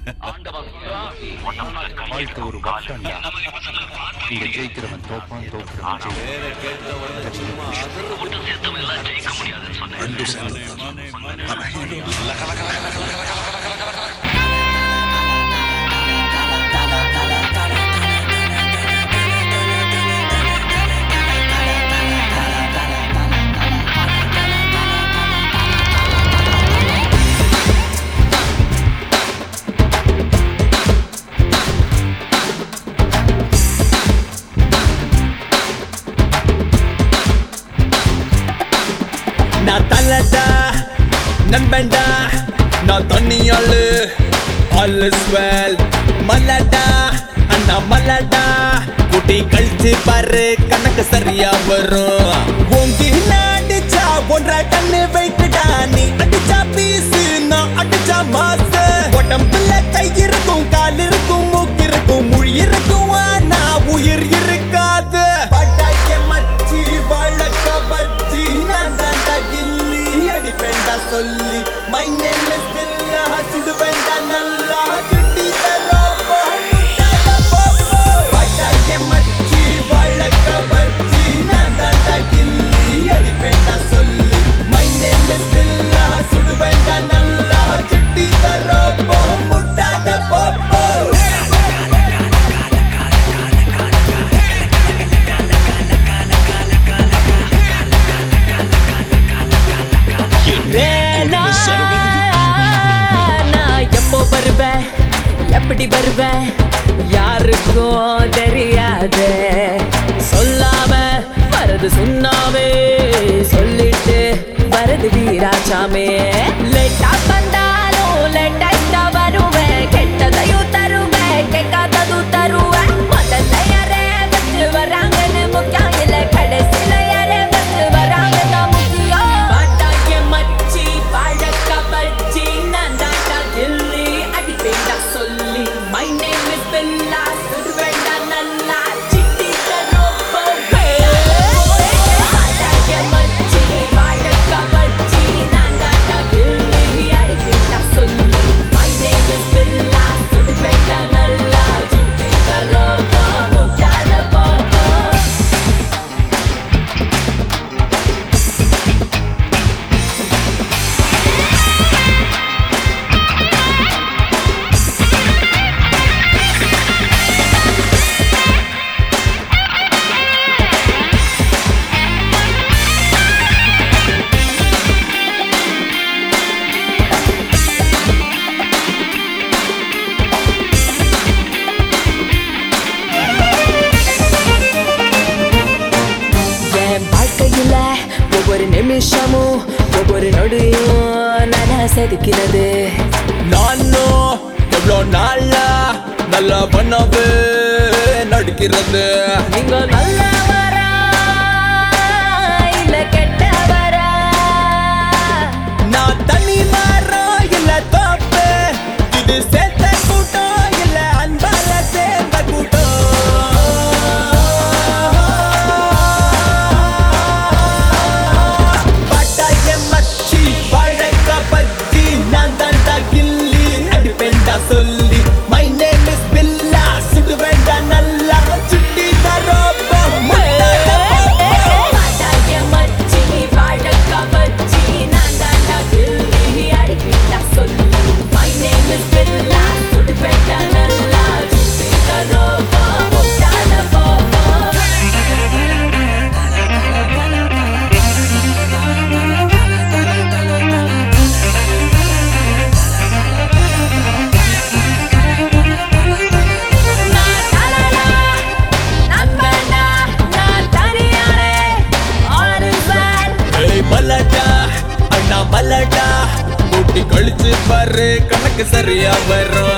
வாழ்க்கை ஒரு வட்டம்டா. இங்க ஜெயிக்கிறவன் தோப்பான், தோக்கிறவன் நான் தள்ளடா நண்பன்டா, நான் தண்ணியாளு all is well. மல்லடா அண்ணா மல்லடா, குட்டி கழிச்சு பாரு கணக்கு சரியா வரும். ஓங்கி அடிச்சா ஒன்றரை டன்னு வெயிட்டுடா, நீ அடிச்சா பீசு நான் அடிச்சா மாசு. உடம்புல கை இருக்கும், கால் இருக்கும், மூக்கு இருக்கும், மொழி இருக்கும், ஆனா உயிர் இருக்காது. பட்டாய மச்சி வழக்க பச்சி நான் தாண்டா கில்லி, அடிப்பேண்டா சொல்லி my name is Billa, சுடுவேண்டா நல்லா சுட்டி தரோப்போ முட்டாத போப்போ. பட்டாய மச்சி வழக்க பச்சி நான் தாண்டா கில்லி, அடிப்பேண்டா சொல்லி my name is Billa, சுடுவேண்டா நல்லா சுட்டி தரோப்போ முட்டாத போப்போ. நான் எப்போ வருவேன், எப்படி வருவேன் யாருக்கும் தெரியாது. சொல்லாம வரது சொன்னாவே, சொல்லிட்டு வரது வீராசாமே. லேட்டா வந்தாலும் லேட்டா வருவேன், கெட்டதையும் தருவேன், கேட்காததும் தருவேன். முதல்ல யாரே வச்சு வராங்கன்னு முக்கியம் இல்ல, கடைசியில யாரே வச்சு வராங்க தான் முக்கியம். பட்டாய மச்சி பழக்க பச்சி நான் தாண்டா கில்லி, அடிப்பேண்டா சொல்லி my name is Billa, சுடுவேண்டா நல்லா சிட்டி தரோப்போ. பட்டாய மச்சி பழக்க பச்சி நான் தாண்டா கில்லி, அடிப்பேண்டா சொல்லி my name is Billa, சுடுவேண்டா நல்லா சிட்டி தரோப்போ முட்டாத போப்போ. என் வாழ்க்கையில ஒவ்வொரு நிமிஷமும் ஒவ்வொரு நொடியும் நான் செதுக்கிறது. நானும் எவ்வளோ நாளா நல்லா பண்ணவே நடிக்கிறது. நீங்க நல்லவரா இல்ல கெட்டவரா, நான் தனி மரம் இல்ல தோப்பு, இது சேர்த்த கூட்டம் இல்ல அன்பால சேர்ந்த கூட்டம். பட்டாய மச்சி பழக்க பச்சி நான் தாண்டா கில்லி, அடிப்பேண்டா சொல்லி my name is Billa, சுடுவேண்டா நல்லா சுட்டி தரோப்போ முட்டாத போப்போ. பட்டாய மச்சி பழக்க பச்சி நான் தாண்டா கில்லி, அடிப்பேண்டா சொல்லி my name is Billa, சுடுவேண்டா நல்லா சுட்டி தரோப்போ முட்டாத போப்போ. மல்லடா அண்ணா மல்லடா, கூட்டி கழிச்சு பாரு கணக்கு சரியா வரும்.